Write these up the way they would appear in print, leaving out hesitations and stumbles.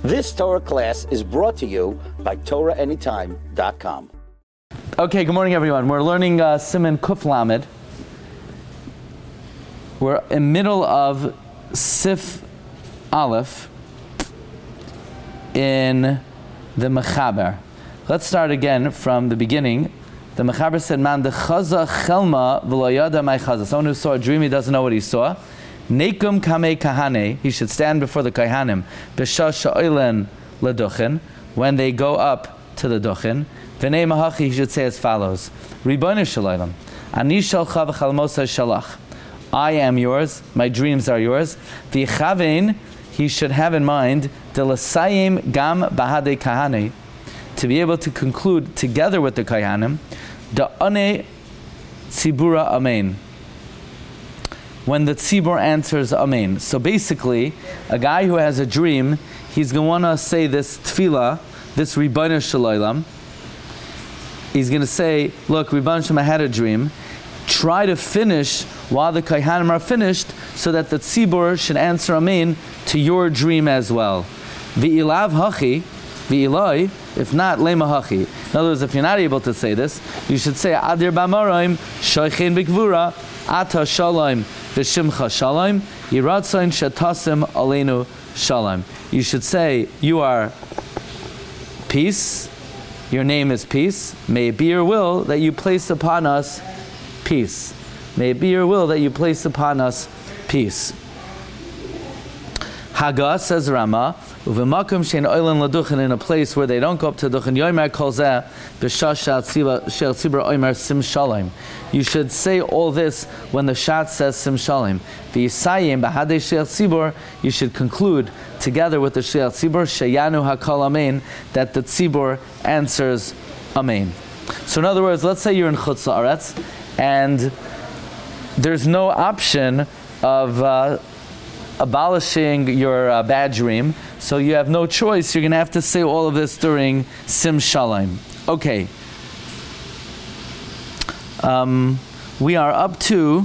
This Torah class is brought to you by TorahAnytime.com. Okay, good morning, everyone. We're learning Siman Kuf Lamed. We're in middle of Sif Aleph in the Mechaber. Let's start again from the beginning. The Mechaber said, "Man de chaza chelma v'lo yada my chaza." Someone who saw a dream, he doesn't know what he saw. Nekum kamei kahane. He should stand before the kahanim. B'shah sha'olen leduchen. When they go up to the duchen. V'nei mahachi. He should say as follows: Ribono shel olam, ani shalcha v'chalmosa shalach. I am yours. My dreams are yours. V'chavein. He should have in mind delasayim gam bahade kahane. To be able to conclude together with the kahanim. Da ane tzibura amen. When the tzibur answers amen. So basically, a guy who has a dream, he's going to want to say this tefillah, this Ribono shel olam. He's going to say, look, Ribono shel olam, I had a dream. Try to finish while the kahanim are finished, so that the tzibur should answer amen to your dream as well. V'ilav hachi, v'ilai, if not, lema hachi. In other words, if you're not able to say this, you should say, Adir b'amoraim, shoichen b'gvura, ata shalom, v'shimcha shalom, yiratzayin shatasim aleinu shalom. You should say, you are peace, your name is peace, may it be your will that you place upon us peace. May it be your will that you place upon us peace. Haggah, says Rama, Uvemakum shein oilen laduchen, in a place where they don't go up to duchen, yomer kol zeh b'shah shel tzibur omer sim shalom. You should say all this when the shat says sim shalom. V'yisayim b'hadei shel tzibur, you should conclude together with the shel tzibur sheyanu hakol amen, that the tzibur answers amen. So in other words, let's say you're in Chutz La'aretz and there's no option of abolishing your bad dream, so you have no choice. You're going to have to say all of this during Sim Shalom. Okay. We are up to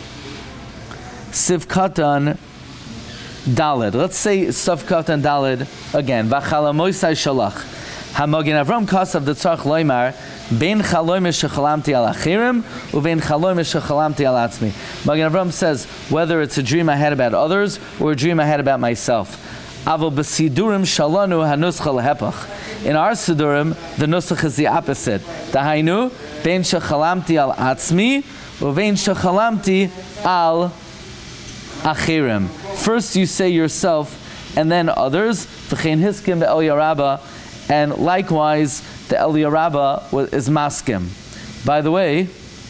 Siv Katan Daled. Let's say Siv Katan Daled again. V'chalamoisai shalach. Hamagin Avram Kasav the Tzarch Loimar Ben Chaloim Shechalamti Al Achirim Uvein Chaloim Shechalamti Al Atzmi. Magen Avram says whether it's a dream I had about others or a dream I had about myself. Avol b'sidurim shalanu hanuscha lehepach. In our sidurim, the nusach is the opposite. Dahainu Ben Shechalamti Al Atzmi Uvein Shechalamti Al Achirim. First you say yourself and then others. V'chein hiskim be'el yarabah. And likewise, the Eliyah Rabbah is maskim. By the way,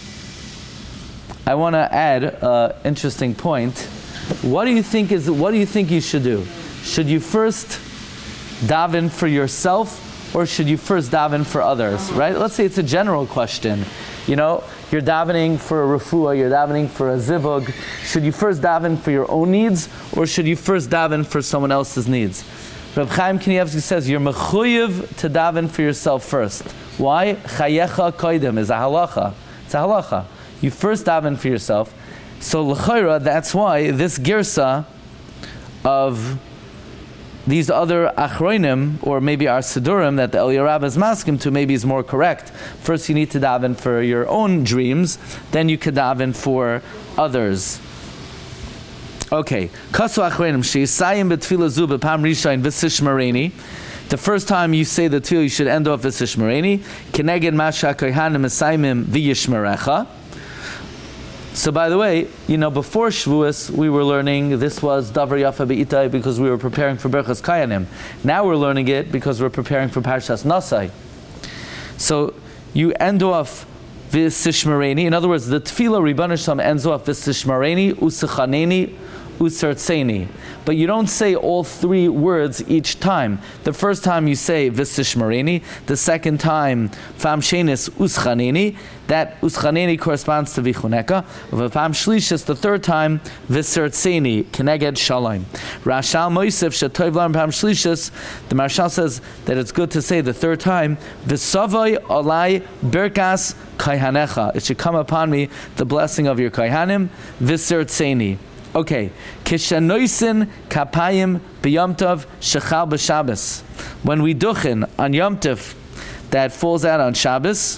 I want to add an interesting point. What do you think you should do? Should you first daven for yourself, or should you first daven for others? Right? Let's say it's a general question. You know, you're davening for a refuah, you're davening for a zivug. Should you first daven for your own needs, or should you first daven for someone else's needs? Reb Chaim Kanievsky says you're mechuyev to daven for yourself first. Why? Chayecha koidem is a halacha. It's a halacha. You first daven for yourself. So l'chayra, that's why this girsa of these other achronim, or maybe our sidurim that the Eliyah Rabbah is maskim to, maybe is more correct. First you need to daven for your own dreams, then you could daven for others. Okay. Kasu achreinim sheisayim betfilah zu b'pam rishayin v'sishmareni. The first time you say the tefillah, you should end off v'sishmareni. Keneged masha kohanim esayimim v'yishmerecha. So by the way, you know, before Shavuos we were learning this was Davar Yafa Be'itai because we were preparing for Berchas Kayanim. Now we're learning it because we're preparing for Parshas Nasai. So you end off v'sishmareni. In other words, the tefillah Ribono shel olam ends off v'sishmareni usechaneni usartzeni. But you don't say all three words each time. The first time you say v'sishmareni, the second time fam shenis uschaneni. That uschaneni corresponds to vichuneka. V'fam shlishis, the third time v'sartzeni keneged shalom. Rashal Moisef shetov lam fam shlishis. The Marshal says that it's good to say the third time v'savoy olai berkas kaihanecha. It should come upon me the blessing of your kaihanim v'sartzeni. Okay. Kishanoisin kapayim b'yom tov shechal b'Shabbos. When we duchen on Yom Tov that falls out on Shabbos,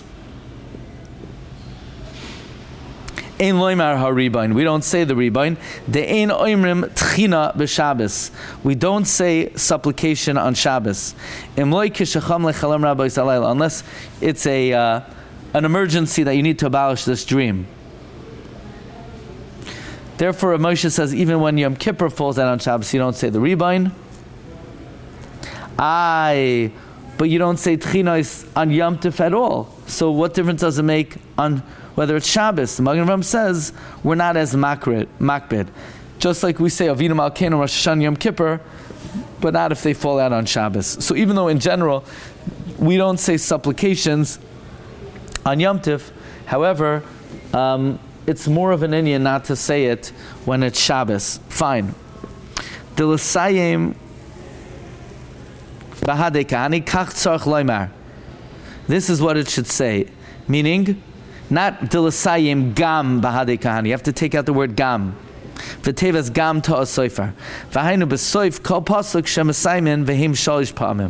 ein loymar haribain. We don't say the ribain. De ein oimrim tchina b'Shabbos. We don't say supplication on Shabbos. Im loy kishacham lechalam rabbi salayla. Unless it's an emergency that you need to abolish this dream. Therefore, Moshe says even when Yom Kippur falls out on Shabbos, you don't say the ribain. But you don't say tchina on Yom Tov at all. So what difference does it make on whether it's Shabbos? The Magen Avraham says we're not as makbid. Just like we say Avinu Malkeinu Rosh Hashanah Yom Kippur, but not if they fall out on Shabbos. So even though in general we don't say supplications on Yom Tov, however, it's more of an inyan not to say it when it's Shabbos. Fine. Dilasayim bahadei kahani kach tzarich loymar. This is what it should say. Meaning, not dilasayim gam bahadei kahani. You have to take out the word gam. V'tevas gam ta'as sofer. V'hainu b'soif kol pasuk shemasaymin v'him shalish pa'amim.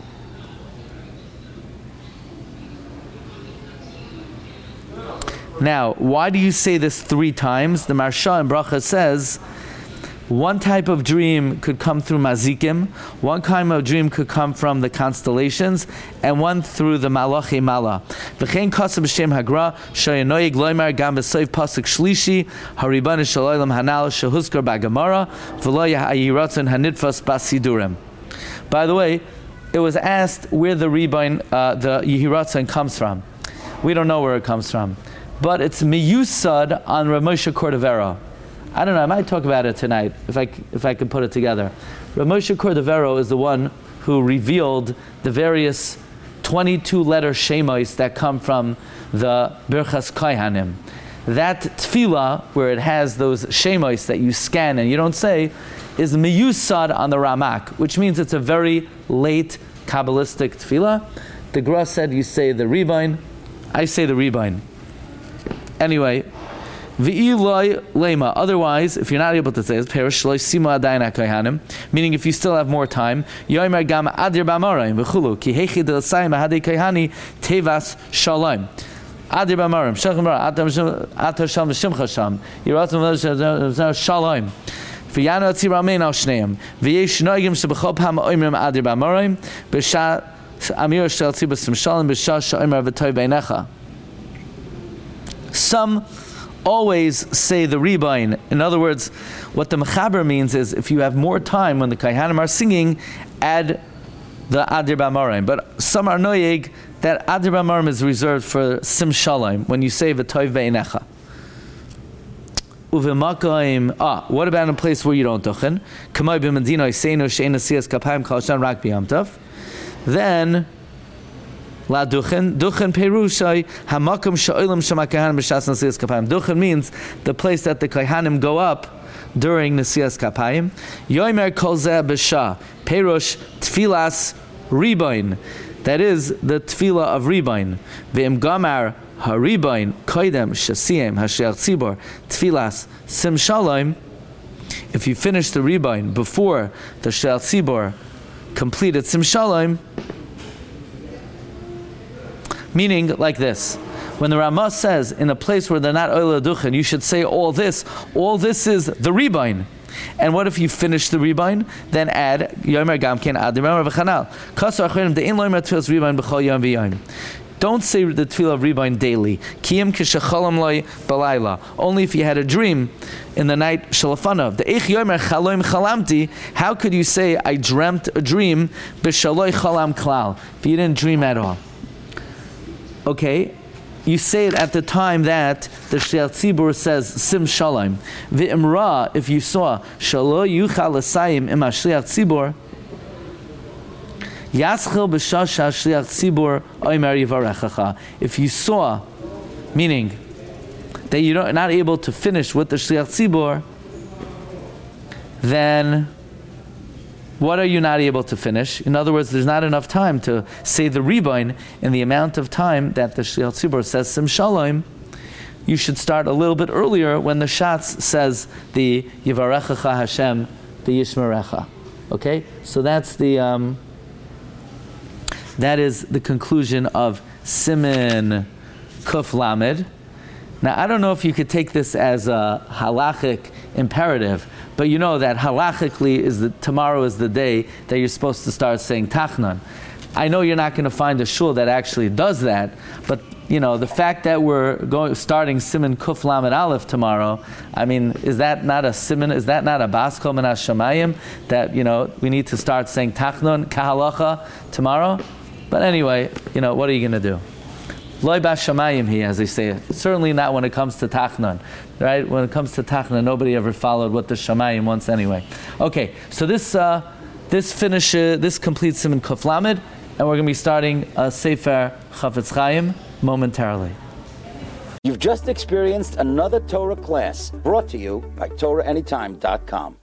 Now, why do you say this 3 times? The Maharsha in Bracha says, one type of dream could come through mazikim, one kind of dream could come from the constellations, and one through the malachi mala. V'chein kasav b'shem hagra, shayanoyig loymar gam b'soif pasuk shlishi, haribana shaloylam hanal shehuskar b'gamara, v'lo yiratzon hanitfas basidurim. By the way, it was asked where the ribain, the yiratzon comes from. We don't know where it comes from. But it's miyusad on Rav Moshe Cordovero. I don't know, I might talk about it tonight, if I can put it together. Rav Moshe Cordovero is the one who revealed the various 22-letter shemos that come from the Birchas Kohanim. That tefillah, where it has those shemos that you scan and you don't say, is miyusad on the Ramak, which means it's a very late Kabbalistic tefillah. The Gra said you say the ribain, I say the ribain. Anyway, v'iloi lema. Otherwise, if you're not able to say it, perish shloy sima adayin ha'kohanim, meaning if you still have more time, yomer gam adir b'amoraim v'chulu ki heichi d'lasayim ha'adei kohani tevas shalom. Adir b'amoraim shachem ra atar sham v'shimcha sham yiratzim shalom. V'yanu atzir amein al shneim v'yesh noigim shebechol pam oimrim adir b'amoraim b'sha amir shel tzibah sim shalom b'sha sha'omer v'toy beinecha. Some always say the ribain. In other words, what the mechaber means is if you have more time when the kaihanim are singing, add the adir b'amoraim. But some are noyeg that adir b'amoraim is reserved for sim shalom when you say v'toiv be'enecha. Uv'makayim. What about in a place where you don't duchen? Kamay b'medina yiseinu she'en asiyas kapayim kol shan rak b'yom tov. Then La duchen perushai hamakom sha'olam shemakahanim b'shas nesiyas kapayim. Duchen means the place that the kohanim go up during nesiyas kapayim. Yomer kol zeh b'sha perush tfilas ribain. That is the tefillah of ribain. Ve'im gamar haribain koidem shasiyim hashliach tzibor tfilas sim shalom. If you finish the ribain before the shliach tzibor completed sim shalom. Meaning like this. When the Ramah says in a place where they're not oila duchen, you should say all this. All this is the ribain. And what if you finish the ribain? Then add yomer gamken adir v'chanal. Kasar achrenim de'in loymer tefillas ribain b'chol yom v'yom. Don't say the tefillah of ribain daily. Kiyim kishacholam loy balayla. Only if you had a dream in the night shalafanav. The eich yomer chaloim chalamti. How could you say I dreamt a dream b'shaloy chalam klal if you didn't dream at all? Okay, you say it at the time that the Shliach Tzibur says Sim Shalom. V'imra, if you saw Shalo Yuchal Asayim Im HaShliach Tzibur Yaschil B'Shah Shliach Tzibur Omer Yivarechacha. If you saw, meaning that you're not able to finish with the Shliach Tzibur, then what are you not able to finish? In other words, there's not enough time to say the ribain in the amount of time that the Shliach Tzibur says Sim Shalom. you should start a little bit earlier when the Shatz says the Yivarechacha Hashem v'yishmerecha. Okay, so that's the that is the conclusion of Siman Kuf Lamed. Now, I don't know if you could take this as a halachic imperative, but you know that halachically tomorrow is the day that you're supposed to start saying Tachnon. I know you're not going to find a shul that actually does that, but you know, the fact that we're starting Siman Kuf Lamed Aleph tomorrow, I mean, is that not a Siman? Is that not a Baskol Min HaShamayim that, you know, we need to start saying Tachnon Kahalacha tomorrow? But anyway, you know, what are you going to do? Loi Bas Shamayim he, as they say. Certainly not when it comes to Tachnon, right? When it comes to Tachnon, nobody ever followed what the Shamayim wants anyway. Okay, so this completes Siman Kuf Lamed, and we're going to be starting Sefer Chafetz Chaim momentarily. You've just experienced another Torah class brought to you by TorahAnytime.com.